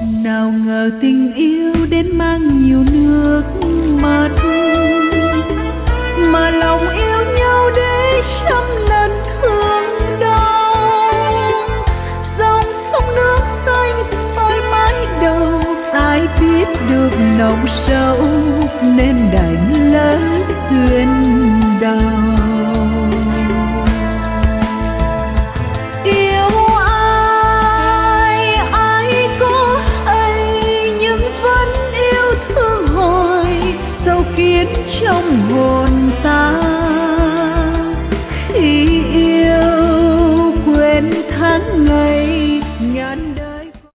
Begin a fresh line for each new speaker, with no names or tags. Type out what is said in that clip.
Nào ngờ tình yêu đến mang nhiều nước mắt, mà lòng yêu nhau để trăm lần thương đau. Dòng sông nước xanh soi mái đầu, ai biết được nồng sâu nên đành lấy thuyền đò. Yêu ai ai có hay, nhưng vẫn yêu thương hoài, sâu kín trong hồn.